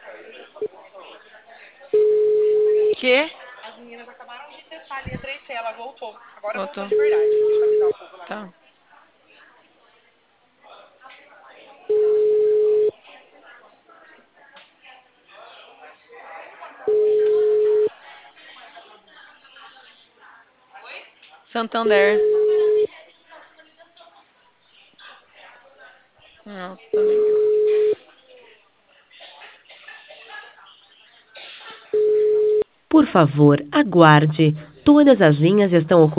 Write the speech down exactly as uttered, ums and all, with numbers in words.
Que? As meninas acabaram de testar a linha três C, ela voltou. Agora voltou Voltou. de verdade. Deixa eu avisar o povo lá. Tá. Santander. Nossa, amiga. Por favor, aguarde. Todas as linhas estão ocupadas.